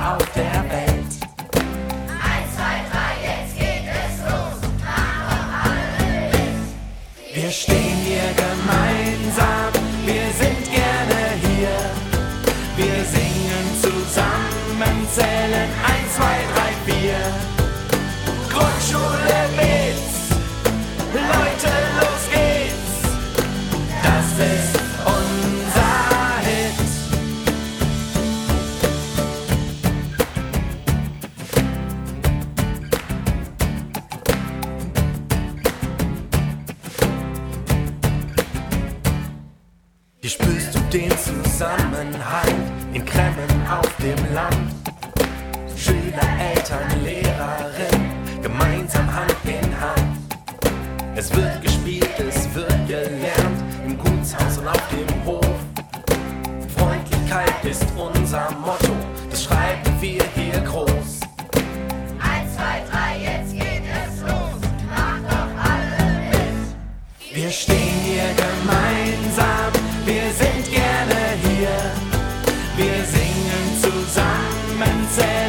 auf der Welt. 1, 2, 3, jetzt geht es los. Mach doch alle mit. Wir stehen hier gemeinsam, wir sind gerne hier. Wir singen zusammen, zählen 1, 2, 3, 4. Grundschule Witz, Leute, los geht's. Das ist unser Hit. Hier spürst du den Zusammenhalt in Klemmen auf dem Land. Schüler, Eltern, Lehrerin, gemeinsam Hand in Hand. Es wird gespielt, es wird gelernt, im Gutshaus und auf dem Hof. Freundlichkeit ist unser Motto, das schreiben wir hier groß. 1, 2, 3, jetzt geht es los. Mach doch alle mit. Wir stehen hier gemeinsam, wir sind gerne hier. Wir singen zusammen, zählen